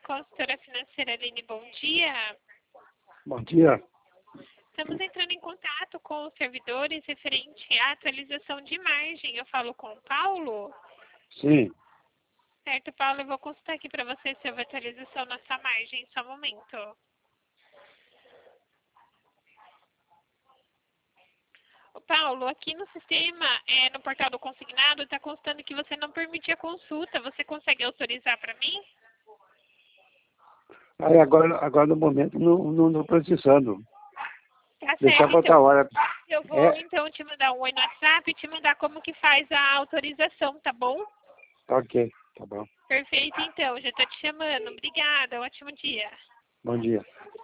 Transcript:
Consultora financeira Aline, bom dia. Bom dia. Estamos entrando em contato com os servidores referente à atualização de margem. Eu falo com o Paulo? Sim. Certo, Paulo, eu vou consultar aqui para você sobre a atualização na sua margem. Só um momento. Ô, Paulo, aqui no sistema, no portal do consignado, está constando que você não permite a consulta. Você consegue autorizar para mim? Aí agora no momento não estou precisando. Tá Deixar certo, para outra então. hora. Eu vou, É, então, te mandar um oi no WhatsApp e te mandar como que faz a autorização, tá bom? ok, tá bom. Perfeito, então. Já tô te chamando. Obrigada. Ótimo dia. Bom dia.